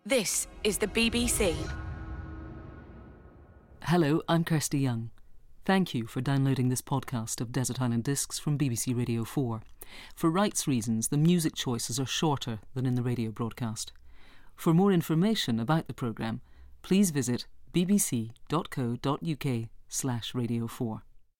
This is the BBC. Hello, I'm Kirsty Young. Thank you for downloading this podcast of Desert Island Discs from BBC Radio 4. For rights reasons, the music choices are shorter than in the radio broadcast. For more information about the programme, please visit bbc.co.uk/radio4.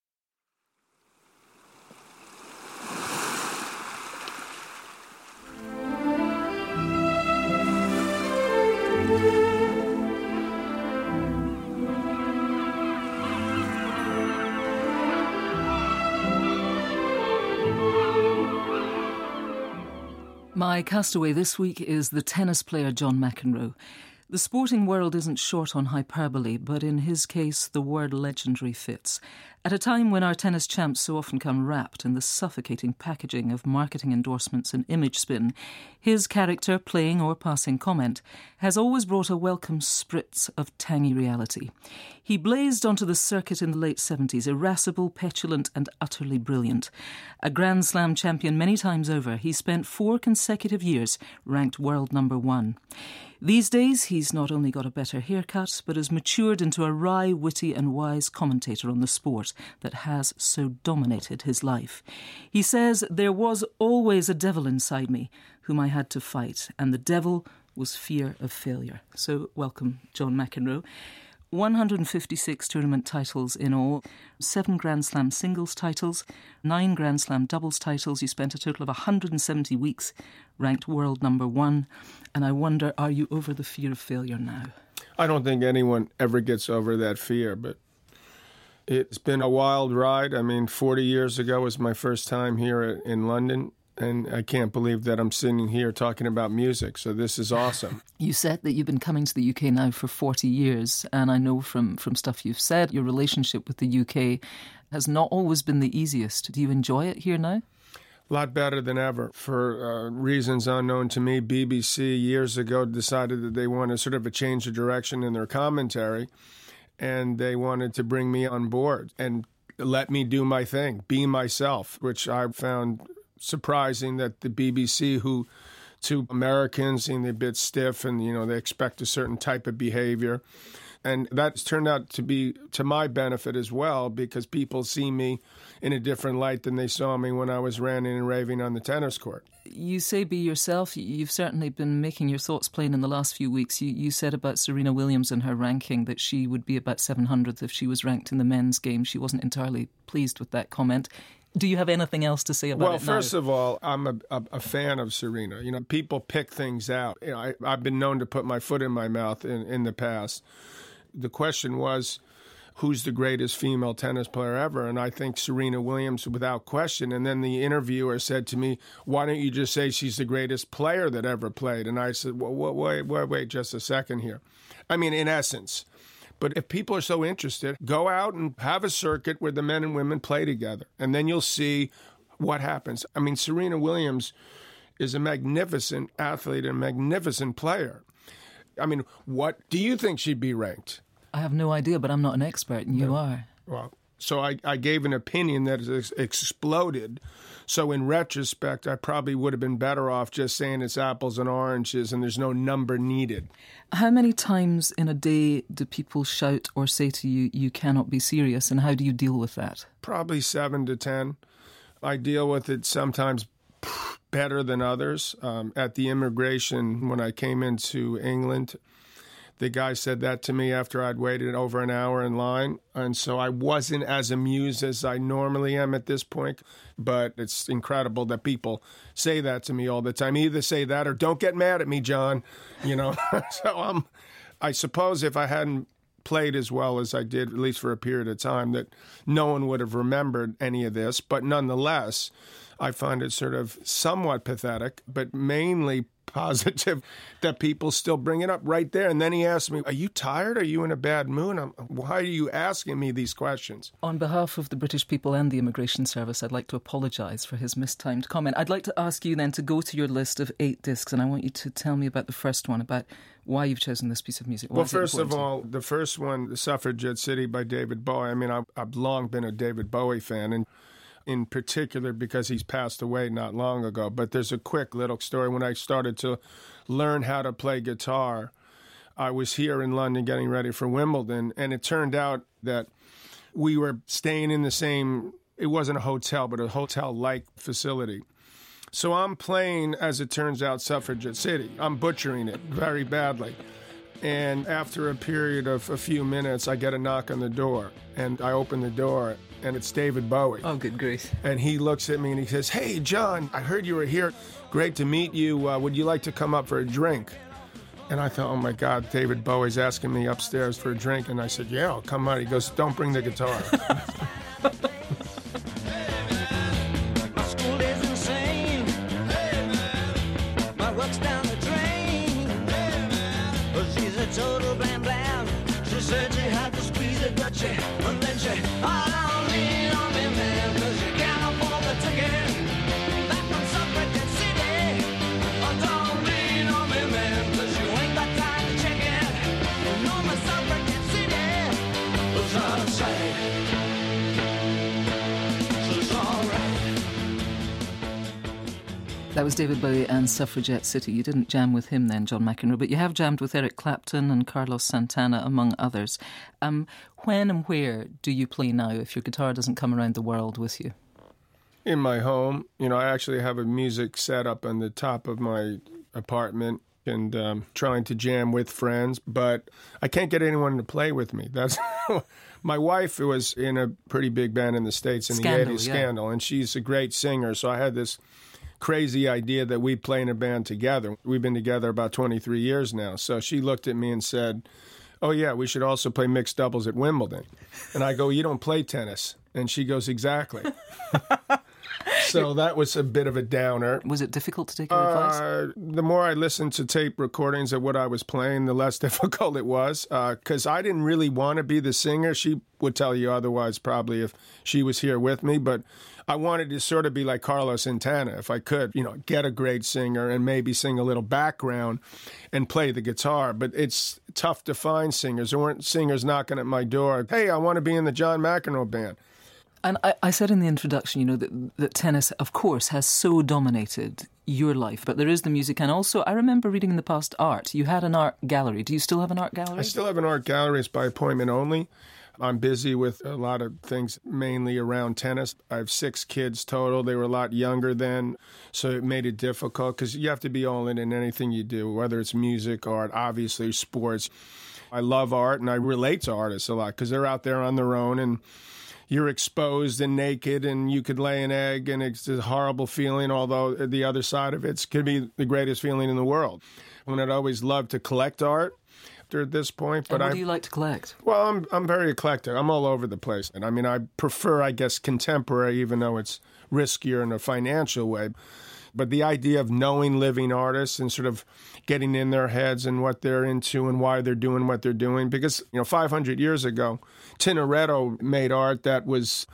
My castaway this week is the tennis player John McEnroe. The sporting world isn't short on hyperbole, but in his case the word legendary fits. At a time when our tennis champs so often come wrapped in the suffocating packaging of marketing endorsements and image spin, his character, playing or passing comment, has always brought a welcome spritz of tangy reality. He blazed onto the circuit in the late 70s, irascible, petulant and utterly brilliant. A Grand Slam champion many times over, he spent 4 consecutive years ranked world number 1. These days, he's not only got a better haircut, but has matured into a wry, witty and wise commentator on the sport that has so dominated his life. He says, "There was always a devil inside me whom I had to fight, and the devil was fear of failure." So, welcome, John McEnroe. 156 tournament titles in all, 7 Grand Slam singles titles, 9 Grand Slam doubles titles. You spent a total of 170 weeks ranked world number 1. And I wonder, are you over the fear of failure now? I don't think anyone ever gets over that fear, but it's been a wild ride. I mean, 40 years ago was my first time here in London. And I can't believe that I'm sitting here talking about music, so this is awesome. You said that you've been coming to the UK now for 40 years, and I know from stuff you've said, your relationship with the UK has not always been the easiest. Do you enjoy it here now? A lot better than ever. For reasons unknown to me, BBC years ago decided that they wanted sort of a change of direction in their commentary, and they wanted to bring me on board and let me do my thing, be myself, which I found surprising that the BBC, who to Americans seem a bit stiff and, they expect a certain type of behavior. And that's turned out to be to my benefit as well, because people see me in a different light than they saw me when I was ranting and raving on the tennis court. You say be yourself. You've certainly been making your thoughts plain in the last few weeks. You said about Serena Williams and her ranking that she would be about 700th if she was ranked in the men's game. She wasn't entirely pleased with that comment. Do you have anything else to say about it now? Well, first of all, I'm a fan of Serena. People pick things out. I've been known to put my foot in my mouth in the past. The question was, who's the greatest female tennis player ever? And I think Serena Williams, without question. And then the interviewer said to me, why don't you just say she's the greatest player that ever played? And I said, well, wait just a second here. I mean, in essence. But if people are so interested, go out and have a circuit where the men and women play together, and then you'll see what happens. I mean, Serena Williams is a magnificent athlete and a magnificent player. I mean, what do you think she'd be ranked? I have no idea, but I'm not an expert, and you are. Well, so I gave an opinion that has exploded. So in retrospect, I probably would have been better off just saying it's apples and oranges and there's no number needed. How many times in a day do people shout or say to you, you cannot be serious, and how do you deal with that? Probably 7 to 10. I deal with it sometimes better than others. At the immigration, when I came into England, the guy said that to me after I'd waited over an hour in line. And so I wasn't as amused as I normally am at this point. But it's incredible that people say that to me all the time. Either say that or don't get mad at me, John. So I suppose if I hadn't played as well as I did, at least for a period of time, that no one would have remembered any of this. But nonetheless, I find it sort of somewhat pathetic, but mainly positive that people still bring it up right there. And then he asked me, are you tired? Are you in a bad mood? Why are you asking me these questions? On behalf of the British people and the Immigration Service, I'd like to apologise for his mistimed comment. I'd like to ask you then to go to your list of 8 discs, and I want you to tell me about the first one, about why you've chosen this piece of music. Well, first of all, the first one, The Suffragette City by David Bowie. I mean, I've long been a David Bowie fan, and in particular because he's passed away not long ago. But there's a quick little story. When I started to learn how to play guitar, I was here in London getting ready for Wimbledon, and it turned out that we were staying in the same, it wasn't a hotel, but a hotel-like facility. So I'm playing, as it turns out, Suffragette City. I'm butchering it very badly. And after a period of a few minutes, I get a knock on the door. And I open the door, and it's David Bowie. Oh, good grief. And he looks at me and he says, "Hey, John, I heard you were here. Great to meet you. Would you like to come up for a drink?" And I thought, oh, my God, David Bowie's asking me upstairs for a drink. And I said, "Yeah, I'll come out." He goes, "Don't bring the guitar." Total blam blam. She said she had to squeeze it, but she, and then she, "Oh, don't lean on me, man, 'cause you can't afford the ticket back from Suffragette City. Oh, don't lean on me, man, 'cause you ain't got time to check it. You know my Suffragette City was outside. So it's all right." That was David Bowie and Suffragette City. You didn't jam with him then, John McEnroe, but you have jammed with Eric Clapton and Carlos Santana, among others. When and where do you play now if your guitar doesn't come around the world with you? In my home. I actually have a music set up on the top of my apartment and trying to jam with friends, but I can't get anyone to play with me. That's my wife was in a pretty big band in the States in Scandal, the 80s, yeah. Scandal, and she's a great singer, so I had this crazy idea that we'd play in a band together. We've been together about 23 years now. So she looked at me and said, "Oh, yeah, we should also play mixed doubles at Wimbledon." And I go, "You don't play tennis." And she goes, "Exactly." So that was a bit of a downer. Was it difficult to take her advice? The more I listened to tape recordings of what I was playing, the less difficult it was. Because I didn't really want to be the singer. She would tell you otherwise probably if she was here with me. But I wanted to sort of be like Carlos Santana, if I could, get a great singer and maybe sing a little background and play the guitar. But it's tough to find singers. There weren't singers knocking at my door. "Hey, I want to be in the John McEnroe band." And I said in the introduction, that tennis, of course, has so dominated your life. But there is the music, and also, I remember reading in the past art. You had an art gallery. Do you still have an art gallery? I still have an art gallery. It's by appointment only. I'm busy with a lot of things, mainly around tennis. I have 6 kids total. They were a lot younger then, so it made it difficult because you have to be all in anything you do, whether it's music, art, obviously sports. I love art, and I relate to artists a lot because they're out there on their own, and you're exposed and naked, and you could lay an egg, and it's a horrible feeling, although the other side of it could be the greatest feeling in the world. And I'd always loved to collect art at this point. But what do you like to collect? Well, I'm very eclectic. I'm all over the place. And I prefer, I guess, contemporary, even though it's riskier in a financial way. But the idea of knowing living artists and sort of getting in their heads and what they're into and why they're doing what they're doing. Because, 500 years ago, Tintoretto made art that was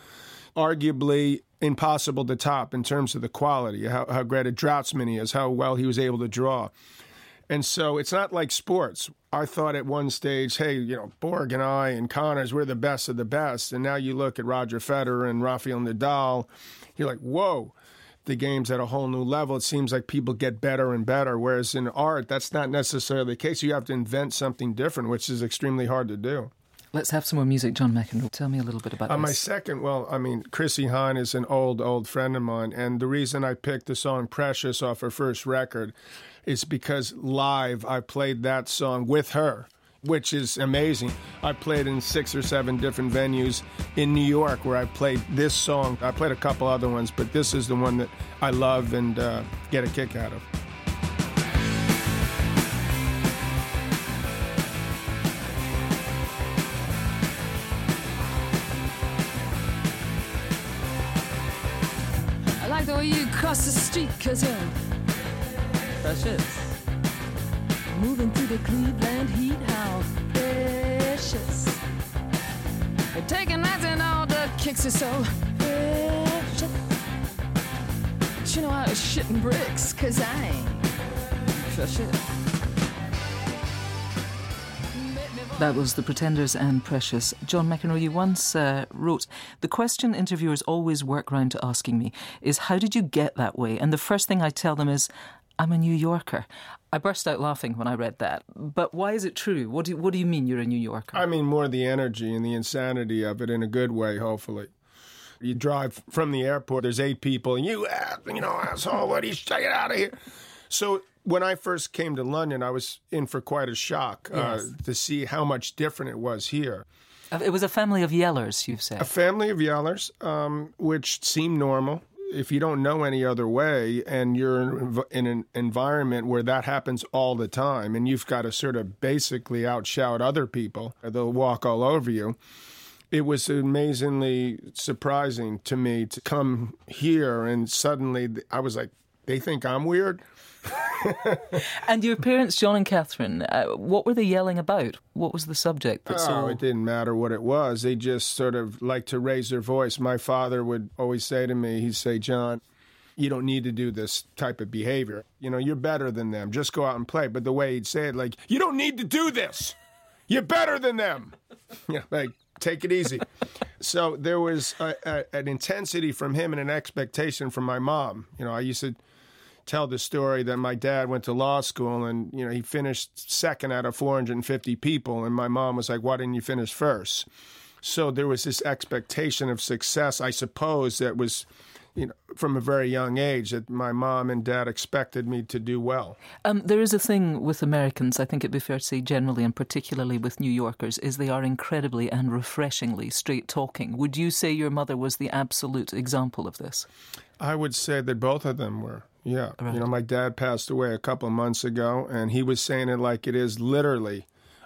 arguably impossible to top in terms of the quality, how great a draftsman he is, how well he was able to draw. And so it's not like sports. I thought at one stage, hey, Borg and I and Connors, we're the best of the best. And now you look at Roger Federer and Rafael Nadal, you're like, whoa, the game's at a whole new level. It seems like people get better and better, whereas in art, that's not necessarily the case. You have to invent something different, which is extremely hard to do. Let's have some more music, John McEnroe. Tell me a little bit about this. My second, Chrissie Hynde is an old friend of mine, and the reason I picked the song Precious off her first record is because live I played that song with her, which is amazing. I played in 6 or 7 different venues in New York where I played this song. I played a couple other ones, but this is the one that I love and get a kick out of. I like the way you cross the street, 'cause you're precious. Moving through the Cleveland heat, how precious. You're taking nights and all the kicks are so precious. But you know I was shitting bricks, 'cause I ain't precious. That was The Pretenders and Precious. John McEnroe, you once wrote, "The question interviewers always work round to asking me is, how did you get that way? And the first thing I tell them is, I'm a New Yorker." I burst out laughing when I read that. But why is it true? What do you mean you're a New Yorker? I mean more the energy and the insanity of it in a good way, hopefully. You drive from the airport, there's 8 people, and asshole, what do you get out of here? So when I first came to London, I was in for quite a shock to see how much different it was here. It was a family of yellers, you've said. A family of yellers, which seemed normal. If you don't know any other way and you're in an environment where that happens all the time and you've got to sort of basically outshout other people, they'll walk all over you. It was amazingly surprising to me to come here and suddenly I was like, they think I'm weird? And your parents, John and Catherine, what were they yelling about? What was the subject? It didn't matter what it was. They just sort of liked to raise their voice. My father would always say to me, he'd say, "John, you don't need to do this type of behavior. You're better than them. Just go out and play." But the way he'd say it, like, "You don't need to do this. You're better than them." Like, take it easy. So there was an intensity from him and an expectation from my mom. I used to tell the story that my dad went to law school and, he finished second out of 450 people. And my mom was like, "Why didn't you finish first?" So there was this expectation of success, I suppose, that was, from a very young age, that my mom and dad expected me to do well. There is a thing with Americans, I think it'd be fair to say generally, and particularly with New Yorkers, is they are incredibly and refreshingly straight talking. Would you say your mother was the absolute example of this? I would say that both of them were. Yeah. Right. My dad passed away a couple of months ago, and he was saying it like it is literally.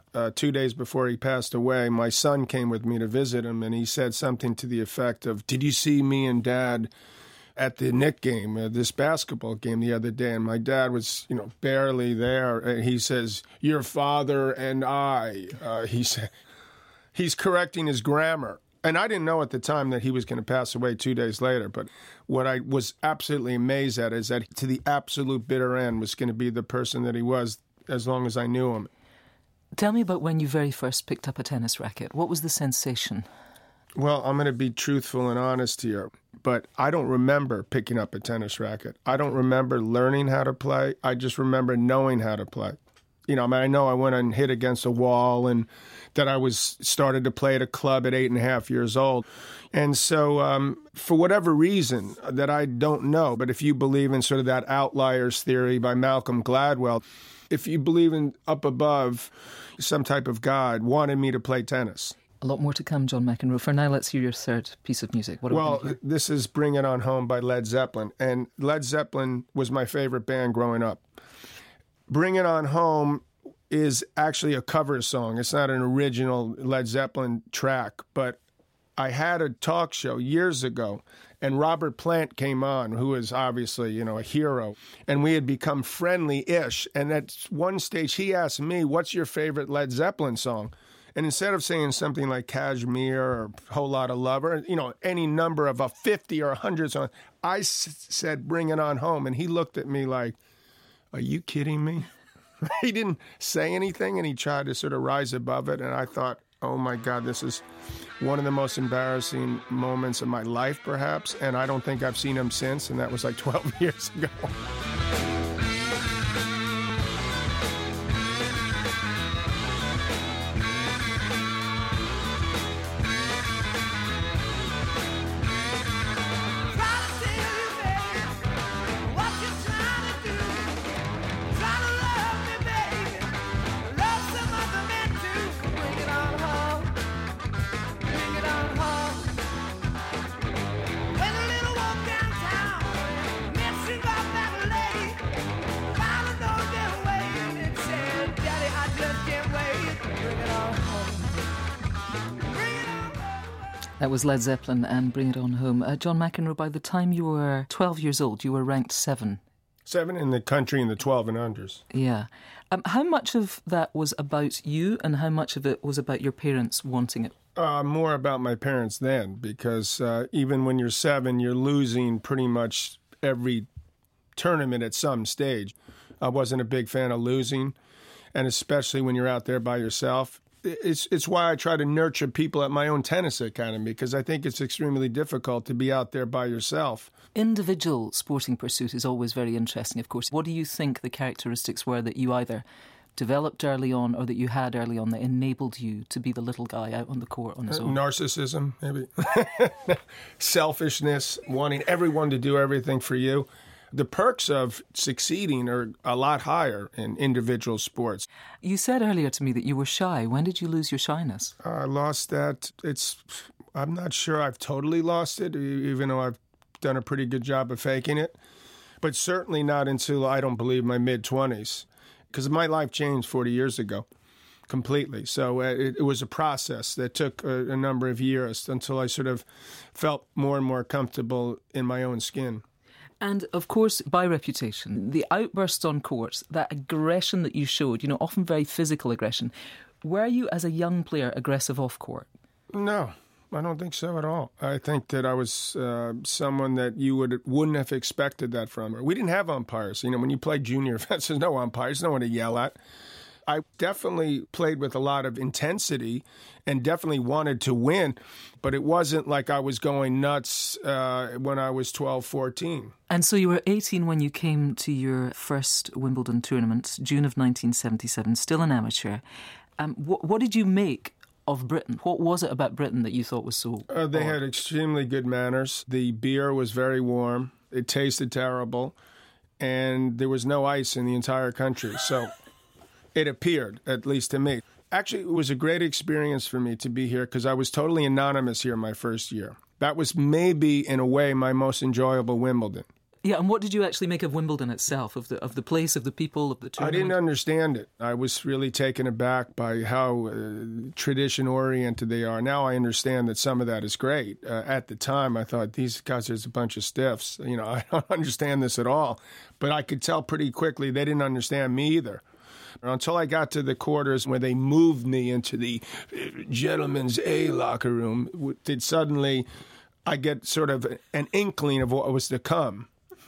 2 days before he passed away, my son came with me to visit him, and he said something to the effect of, "Did you see me and Dad at the Knick game, this basketball game the other day?" And my dad was, barely there. And he says, "Your father and I," he said, he's correcting his grammar. And I didn't know at the time that he was going to pass away 2 days later. But what I was absolutely amazed at is that to the absolute bitter end was going to be the person that he was as long as I knew him. Tell me about when you very first picked up a tennis racket. What was the sensation? Well, I'm going to be truthful and honest here, but I don't remember picking up a tennis racket. I don't remember learning how to play. I just remember knowing how to play. I know I went and hit against a wall and that I started to play at a club at 8.5 years old. And so for whatever reason that I don't know, but if you believe in sort of that outliers theory by Malcolm Gladwell, if you believe in up above, some type of God wanted me to play tennis. A lot more to come, John McEnroe. For now, let's hear your third piece of music. This is Bring It On Home by Led Zeppelin. And Led Zeppelin was my favorite band growing up. Bring It On Home is actually a cover song. It's not an original Led Zeppelin track, but I had a talk show years ago, and Robert Plant came on, who is obviously, a hero, and we had become friendly-ish. And at one stage, he asked me, "What's your favorite Led Zeppelin song?" And instead of saying something like Kashmir or Whole Lotta Love or, any number of 50 or 100 songs, I said, "Bring It On Home." And he looked at me like, "Are you kidding me?" He didn't say anything, and he tried to sort of rise above it. And I thought, oh, my God, this is one of the most embarrassing moments of my life, perhaps. And I don't think I've seen him since, and that was like 12 years ago. That was Led Zeppelin and Bring It On Home. John McEnroe, by the time you were 12 years old, you were ranked 7. 7 in the country in the 12 and unders. Yeah. How much of that was about you and how much of it was about your parents wanting it? More about my parents then, because even when you're 7, you're losing pretty much every tournament at some stage. I wasn't a big fan of losing, and especially when you're out there by yourself. it's why I try to nurture people at my own tennis academy, because I think it's extremely difficult to be out there by yourself. Individual sporting pursuit is always very interesting, of course. What do you think the characteristics were that you either developed early on or that you had early on that enabled you to be the little guy out on the court on his own? Narcissism, maybe. Selfishness, wanting everyone to do everything for you. The perks of succeeding are a lot higher in individual sports. You said earlier to me that you were shy. When did you lose your shyness? I lost that. I'm not sure I've totally lost it, even though I've done a pretty good job of faking it. But certainly not until, I don't believe, my mid-20s. Because my life changed 40 years ago completely. So it was a process that took a number of years until I sort of felt more and more comfortable in my own skin. And, of course, by reputation, the outbursts on court, that aggression that you showed, often very physical aggression, were you, as a young player, aggressive off court? No, I don't think so at all. I think that I was someone that you wouldn't have expected that from. We didn't have umpires. When you play junior events, there's no umpires, no one to yell at. I definitely played with a lot of intensity and definitely wanted to win, but it wasn't like I was going nuts when I was 12, 14. And so you were 18 when you came to your first Wimbledon tournament, June of 1977, still an amateur. What did you make of Britain? What was it about Britain that you thought was so They had extremely good manners. The beer was very warm. It tasted terrible. And there was no ice in the entire country. So it appeared, at least to me. Actually, it was a great experience for me to be here because I was totally anonymous here my first year. That was maybe, in a way, my most enjoyable Wimbledon. Yeah, and what did you actually make of Wimbledon itself, of the place, of the people, of the tournament? I didn't understand it. I was really taken aback by how tradition-oriented they are. Now I understand that some of that is great. At the time, I thought, these guys are a bunch of stiffs. I don't understand this at all. But I could tell pretty quickly they didn't understand me either. Until I got to the quarters where they moved me into the gentleman's A locker room, did suddenly I get sort of an inkling of what was to come.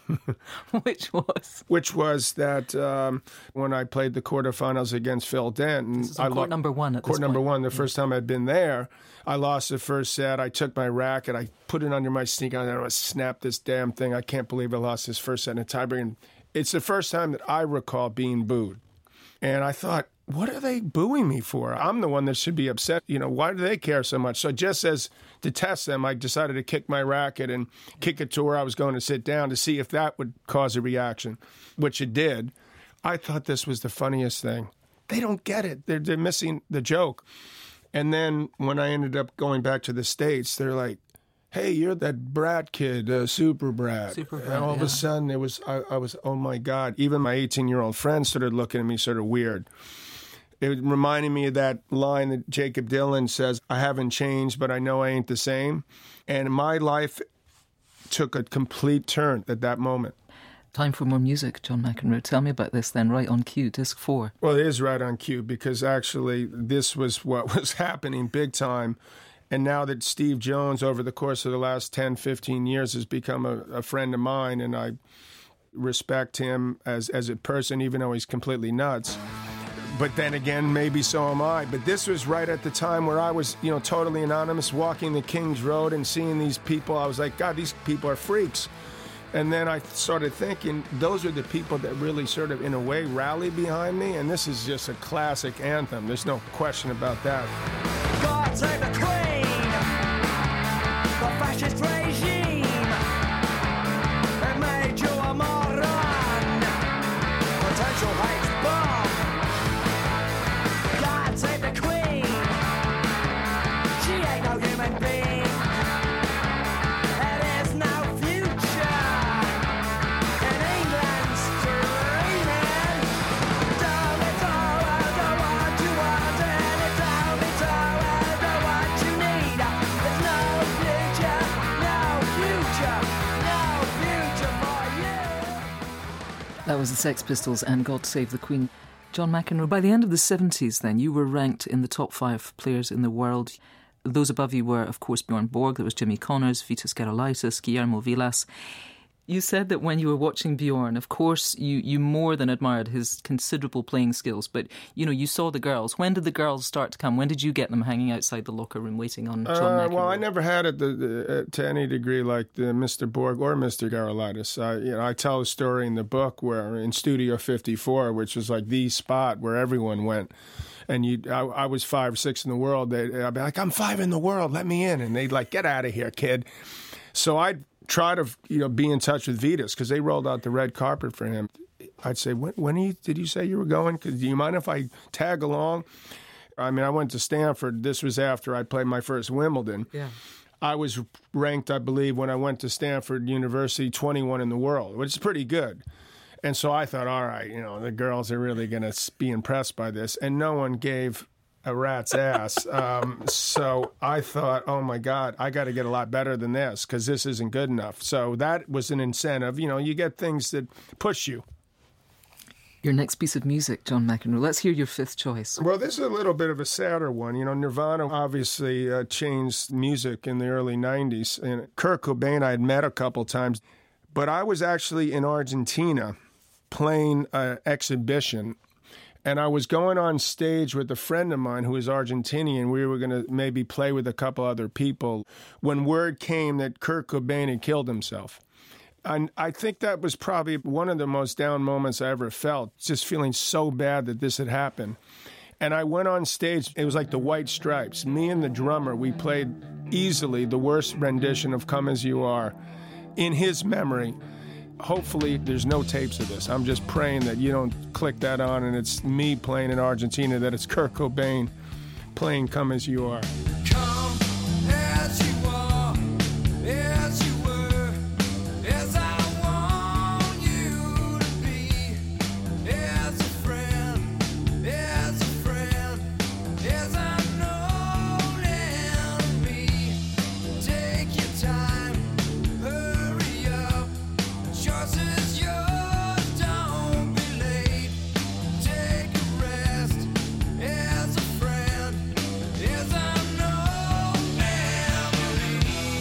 Which was that when I played the quarterfinals against Phil Dent. This is court number one at this point. Court number one, the first time I'd been there. I lost the first set. I took my racket. I put it under my sneaker. I snapped this damn thing. I can't believe I lost this first set in a tiebreak. And it's the first time that I recall being booed. And I thought, what are they booing me for? I'm the one that should be upset. Why do they care so much? So just as to test them, I decided to kick my racket and kick it to where I was going to sit down to see if that would cause a reaction, which it did. I thought this was the funniest thing. They don't get it. They're missing the joke. And then when I ended up going back to the States, they're like, hey, you're that Brat kid, Super Brat. And all of a sudden, I was, oh my God. Even my 18-year-old friends started looking at me sort of weird. It reminded me of that line that Jacob Dylan says, I haven't changed, but I know I ain't the same. And my life took a complete turn at that moment. Time for more music, John McEnroe. Tell me about this then, right on cue, disc 4. Well, it is right on cue because actually this was what was happening big time. And now that Steve Jones, over the course of the last 10, 15 years, has become a friend of mine, and I respect him as a person, even though he's completely nuts. But then again, maybe so am I. But this was right at the time where I was, totally anonymous, walking the King's Road and seeing these people. I was like, God, these people are freaks. And then I started thinking, those are the people that really sort of, in a way, rally behind me. And this is just a classic anthem. There's no question about that. God save the Queen, the fascist regime, it made you a moron, potential hate bomb. God save the Queen, she ain't no human being. There is no future in England's dreaming. Tell me so, I don't want you want it. Tell me so, I don't what you need. There's no future, no future, no future for you. That was the Sex Pistols and God Save the Queen. John McEnroe, by the end of the 70s then, you were ranked in the top 5 players in the world. Those above you were, of course, Bjorn Borg, there was Jimmy Connors, Vitas Gerulaitis, Guillermo Vilas. You said that when you were watching Bjorn, of course, you more than admired his considerable playing skills, but, you saw the girls. When did the girls start to come? When did you get them hanging outside the locker room waiting on John McEnroe? Well, I never had it to any degree like the Mr. Borg or Mr. Garolitis. I tell a story in the book where in Studio 54, which was like the spot where everyone went, and I was 5 or 6 in the world. I'd be like, I'm 5 in the world, let me in. And they'd like, get out of here, kid. So I'd try to be in touch with Vitas because they rolled out the red carpet for him. I'd say, when did you say you were going? Do you mind if I tag along? I mean, I went to Stanford. This was after I played my first Wimbledon. Yeah. I was ranked, I believe, when I went to Stanford University, 21 in the world, which is pretty good. And so I thought, all right, the girls are really going to be impressed by this. And no one gave a rat's ass. So I thought, oh, my God, I got to get a lot better than this because this isn't good enough. So that was an incentive. You get things that push you. Your next piece of music, John McEnroe. Let's hear your 5th choice. Well, this is a little bit of a sadder one. Nirvana obviously changed music in the early 90s. And Kurt Cobain I had met a couple times. But I was actually in Argentina playing an exhibition. And I was going on stage with a friend of mine who was Argentinian. We were going to maybe play with a couple other people when word came that Kurt Cobain had killed himself. And I think that was probably one of the most down moments I ever felt, just feeling so bad that this had happened. And I went on stage. It was like the White Stripes. Me and the drummer, we played easily the worst rendition of Come As You Are in his memory. Hopefully there's no tapes of this. I'm just praying that you don't click that on and it's me playing in Argentina, that it's Kurt Cobain playing Come As You Are. Come as you are, as you were, as I want you to be, as a friend, as I'm known and me. Take your time, hurry up, choice is yours, don't be late. Take a rest, as a friend, as I'm known and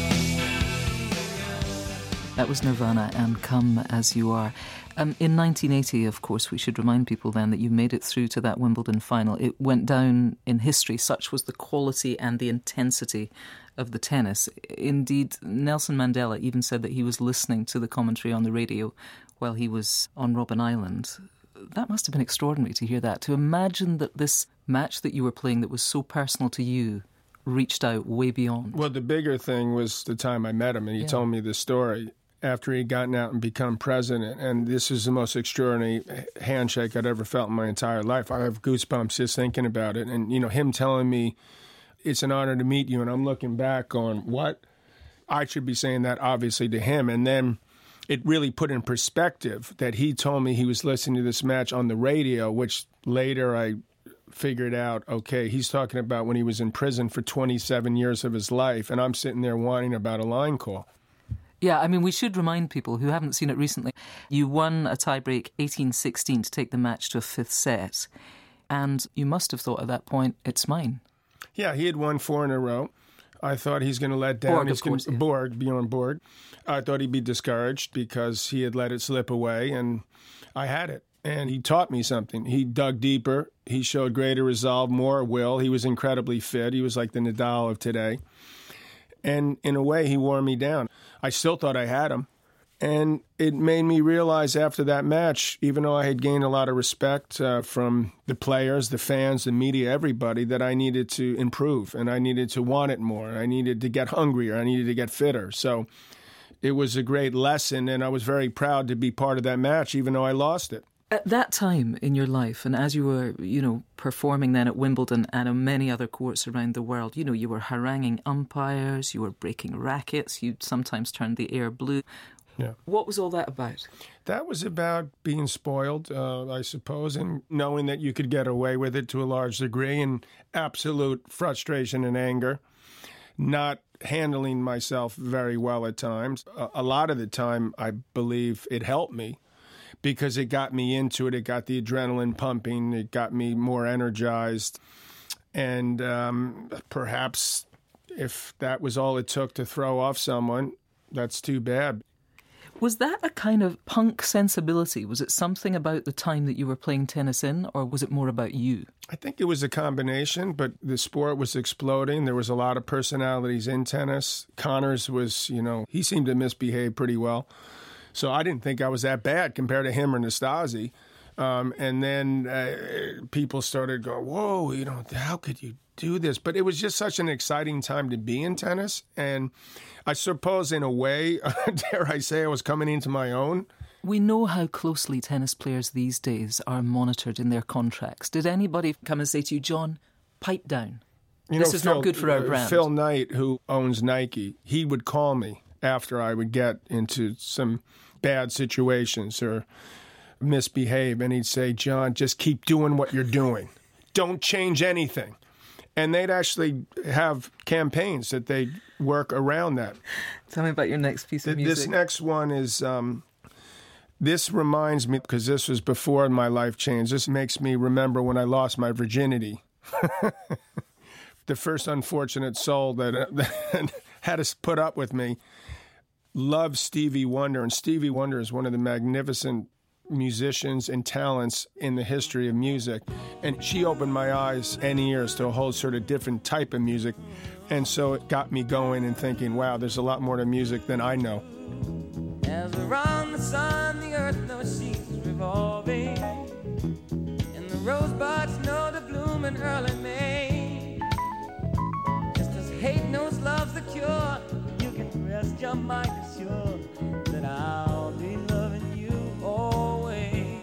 That was Nirvana and Come As You Are. In 1980, of course, we should remind people then that you made it through to that Wimbledon final. It went down in history. Such was the quality and the intensity of the tennis. Indeed, Nelson Mandela even said that he was listening to the commentary on the radio while he was on Robben Island. That must have been extraordinary to hear that, to imagine that this match that you were playing that was so personal to you reached out way beyond. Well, the bigger thing was the time I met him, and he told me this story after he'd gotten out and become president. And this is the most extraordinary handshake I'd ever felt in my entire life. I have goosebumps just thinking about it. And, him telling me, it's an honor to meet you. And I'm looking back on what I should be saying that obviously to him. And then it really put in perspective that he told me he was listening to this match on the radio, which later I figured out, okay, he's talking about when he was in prison for 27 years of his life. And I'm sitting there whining about a line call. Yeah, I mean, we should remind people who haven't seen it recently, you won a tiebreak 18-16 to take the match to a 5th set. And you must have thought at that point, it's mine. Yeah, he had won 4 in a row. I thought he's going to let down. Bjorn Borg. I thought he'd be discouraged because he had let it slip away, and I had it. And he taught me something. He dug deeper. He showed greater resolve, more will. He was incredibly fit. He was like the Nadal of today. And in a way, he wore me down. I still thought I had him. And it made me realize after that match, even though I had gained a lot of respect from the players, the fans, the media, everybody, that I needed to improve and I needed to want it more. I needed to get hungrier. I needed to get fitter. So it was a great lesson, and I was very proud to be part of that match, even though I lost it. At that time in your life, and as you were, performing then at Wimbledon and on many other courts around the world, you were haranguing umpires, you were breaking rackets, you sometimes turned the air blue. Yeah. What was all that about? That was about being spoiled, I suppose, and knowing that you could get away with it to a large degree, and absolute frustration and anger, not handling myself very well at times. A lot of the time, I believe it helped me, because it got me into it. It got the adrenaline pumping. It got me more energized. And perhaps if that was all it took to throw off someone, that's too bad. Was that a kind of punk sensibility? Was it something about the time that you were playing tennis in, or was it more about you? I think it was a combination, but the sport was exploding. There was a lot of personalities in tennis. Connors was, he seemed to misbehave pretty well. So I didn't think I was that bad compared to him or Nastase. And then people started going, whoa, how could you do this? But it was just such an exciting time to be in tennis. And I suppose in a way, dare I say, I was coming into my own. We know how closely tennis players these days are monitored in their contracts. Did anybody come and say to you, John, pipe down? This is not good for our brand. Phil Knight, who owns Nike, he would call me after I would get into some bad situations or misbehave, and he'd say, John, just keep doing what you're doing. Don't change anything. And they'd actually have campaigns that they'd work around that. Tell me about your next piece of music. This next one is, this reminds me, because this was before my life changed, this makes me remember when I lost my virginity. The first unfortunate soul that had to put up with me loved Stevie Wonder, and Stevie Wonder is one of the magnificent musicians and talents in the history of music. And she opened my eyes and ears to a whole sort of different type of music. And so it got me going and thinking, wow, there's a lot more to music than I know. As around the sun, the earth knows she's revolving, and the rosebuds know to bloom in early May. Just as hate knows love's the cure, you can rest your mind assured that I'll be loving you always.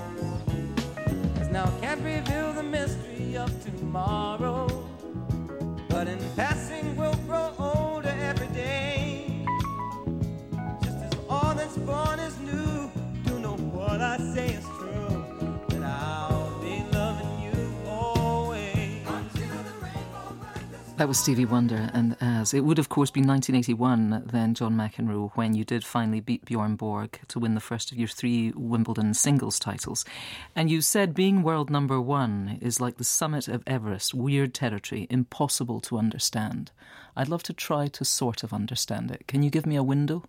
'Cause now I can't reveal the mystery of tomorrow, but in passing we'll grow older every day. Just as all that's born is new, you know what I say is true, that I'll be loving you always. That was Stevie Wonder and As. It would, of course, be 1981 then, John McEnroe, when you did finally beat Bjorn Borg to win the first of your 3 Wimbledon singles titles. And you said being world number 1 is like the summit of Everest, weird territory, impossible to understand. I'd love to try to sort of understand it. Can you give me a window?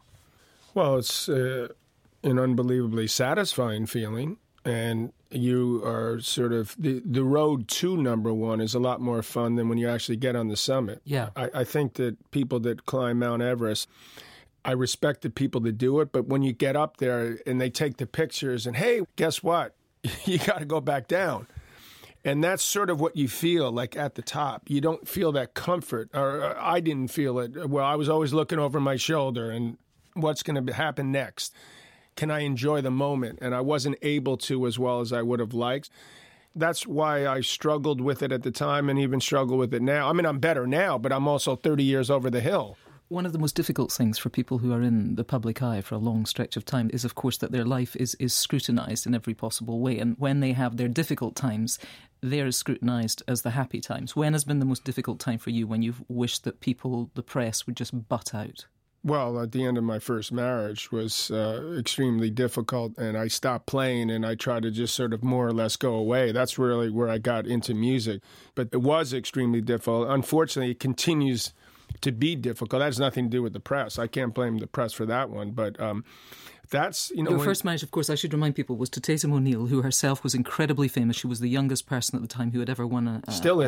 Well, it's an unbelievably satisfying feeling. And you are sort of, the road to number 1 is a lot more fun than when you actually get on the summit. Yeah. I think that people that climb Mount Everest, I respect the people that do it, but when you get up there and they take the pictures and, hey, guess what? You got to go back down. And that's sort of what you feel like at the top. You don't feel that comfort, or I didn't feel it. Well, I was always looking over my shoulder and what's going to happen next. Can I enjoy the moment? And I wasn't able to as well as I would have liked. That's why I struggled with it at the time and even struggle with it now. I mean, I'm better now, but I'm also 30 years over the hill. One of the most difficult things for people who are in the public eye for a long stretch of time is, of course, that their life is scrutinised in every possible way. And when they have their difficult times, they're as scrutinised as the happy times. When has been the most difficult time for you when you've wished that people, the press, would just butt out? Well, at the end of my first marriage was extremely difficult, and I stopped playing and I tried to just sort of more or less go away. That's really where I got into music. But it was extremely difficult. Unfortunately, it continues to be difficult. That has nothing to do with the press. I can't blame the press for that one. But that's, Your first marriage, of course, I should remind people, was to Tatum O'Neil, who herself was incredibly famous. She was the youngest person at the time who had ever won an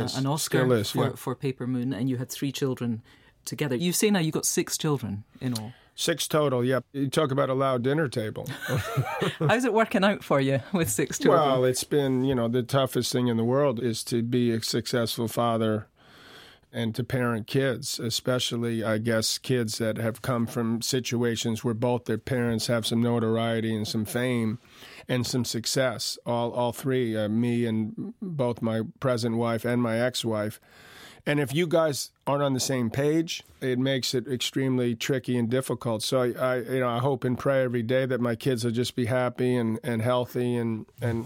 Oscar for Paper Moon, and you had 3 children together. You say now you got 6 children in all. 6 total, yeah. You talk about a loud dinner table. How's it working out for you with 6 children? Well, it's been, the toughest thing in the world is to be a successful father and to parent kids, especially, I guess, kids that have come from situations where both their parents have some notoriety and some fame and some success. All 3, me and both my present wife and my ex-wife. And if you guys aren't on the same page, it makes it extremely tricky and difficult. So I hope and pray every day that my kids will just be happy and healthy and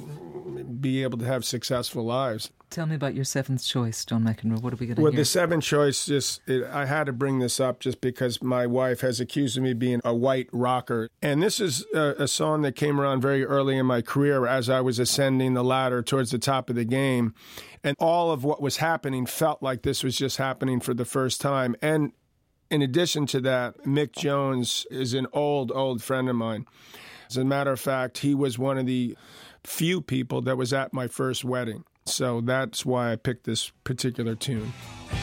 be able to have successful lives. Tell me about your 7th choice, John McEnroe. What are we going to hear? Well, the 7th choice, I had to bring this up just because my wife has accused me of being a white rocker. And this is a song that came around very early in my career as I was ascending the ladder towards the top of the game. And all of what was happening felt like this was just happening for the first time. And In addition to that, Mick Jones is an old friend of mine. As a matter of fact, he was one of the few people that was at my first wedding. So that's why I picked this particular tune.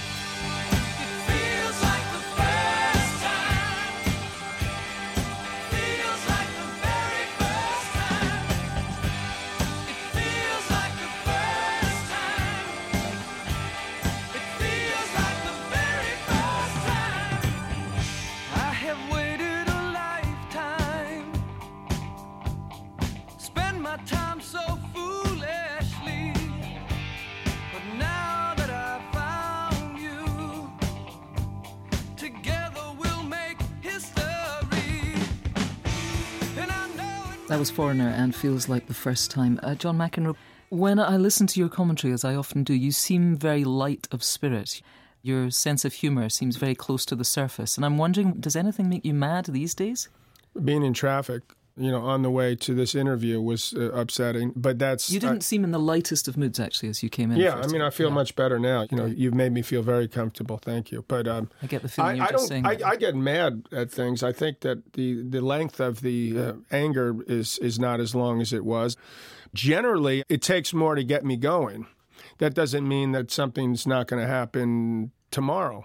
That was Foreigner and Feels Like the First Time. John McEnroe, when I listen to your commentary, as I often do, you seem very light of spirit. Your sense of humour seems very close to the surface. And I'm wondering, does anything make you mad these days? Being in traffic, on the way to this interview was upsetting, but that's... You didn't seem in the lightest of moods, actually, as you came in. Yeah, I feel much better now. You've made me feel very comfortable. Thank you. But I get the feeling you're just saying that. I get mad at things. I think that the length of the anger is not as long as it was. Generally, it takes more to get me going. That doesn't mean that something's not going to happen tomorrow.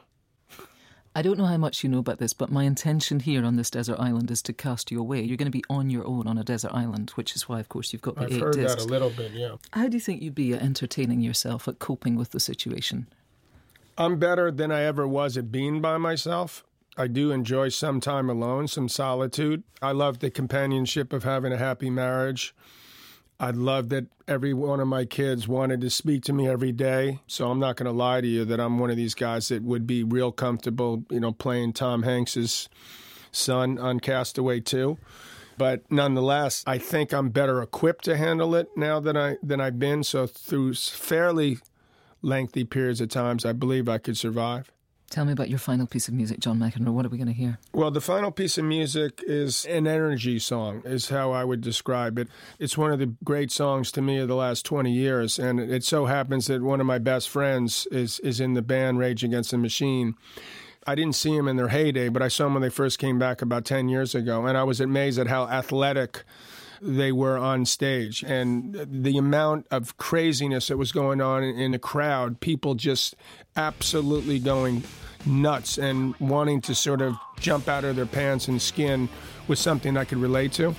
I don't know how much you know about this, but my intention here on this desert island is to cast you away. You're going to be on your own on a desert island, which is why, of course, you've got the 8 discs. I've heard that a little bit, yeah. How do you think you'd be at entertaining yourself, at coping with the situation? I'm better than I ever was at being by myself. I do enjoy some time alone, some solitude. I love the companionship of having a happy marriage. I love that every one of my kids wanted to speak to me every day. So I'm not going to lie to you that I'm one of these guys that would be real comfortable, playing Tom Hanks's son on Castaway 2. But nonetheless, I think I'm better equipped to handle it now than I've been. So through fairly lengthy periods of times, I believe I could survive. Tell me about your final piece of music, John McEnroe. What are we going to hear? Well, the final piece of music is an energy song, is how I would describe it. It's one of the great songs to me of the last 20 years, and it so happens that one of my best friends is in the band Rage Against the Machine. I didn't see him in their heyday, but I saw them when they first came back about 10 years ago, and I was amazed at how athletic they were on stage, and the amount of craziness that was going on in the crowd, people just absolutely going nuts and wanting to sort of jump out of their pants and skin was something I could relate to.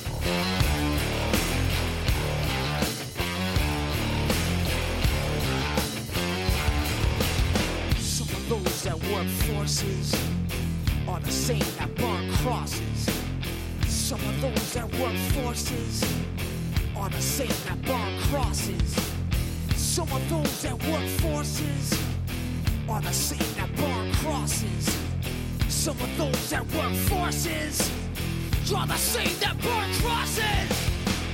Some of those that work forces are the same that burn crosses. Some of those that work forces are the same that burn crosses. Some of those that work forces are the same that burn crosses. Some of those that work forces are the same that burn crosses.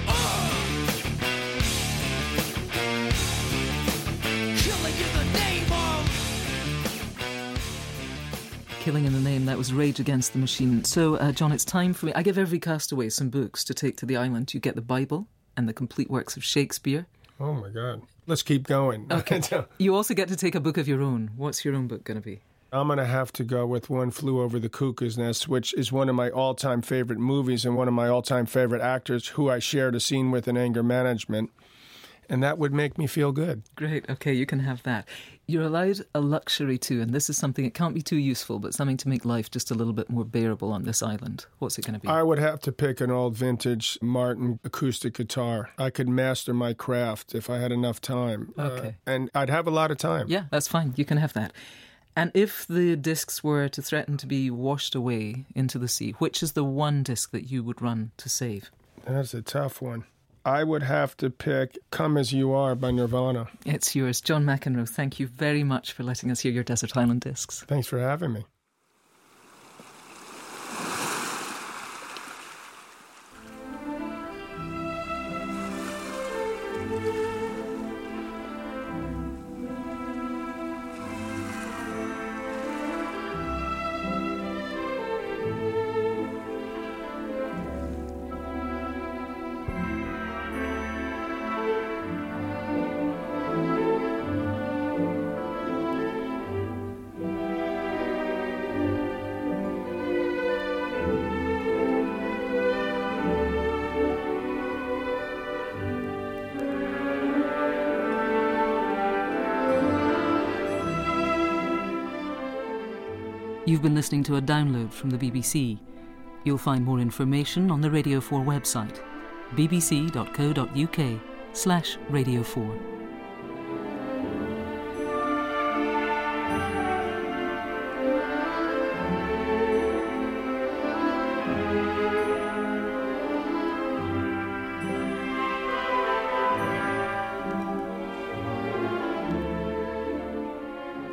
Killing in the name of... Killing in the Name, that was Rage Against the Machine. So, John, it's time for me. I give every castaway some books to take to the island. You get the Bible and the complete works of Shakespeare. Oh, my God. Let's keep going. Okay. You also get to take a book of your own. What's your own book going to be? I'm going to have to go with One Flew Over the Cuckoo's Nest, which is one of my all-time favorite movies and one of my all-time favorite actors who I shared a scene with in Anger Management. And that would make me feel good. Great. Okay, you can have that. You're allowed a luxury too, and this is something, it can't be too useful, but something to make life just a little bit more bearable on this island. What's it going to be? I would have to pick an old vintage Martin acoustic guitar. I could master my craft if I had enough time. Okay. And I'd have a lot of time. Yeah, that's fine. You can have that. And if the discs were to threaten to be washed away into the sea, which is the one disc that you would run to save? That's a tough one. I would have to pick Come As You Are by Nirvana. It's yours. John McEnroe, thank you very much for letting us hear your Desert Island Discs. Thanks for having me. You've been listening to a download from the BBC. You'll find more information on the Radio 4 website, bbc.co.uk/Radio 4.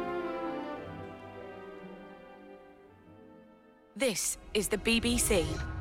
This is the BBC.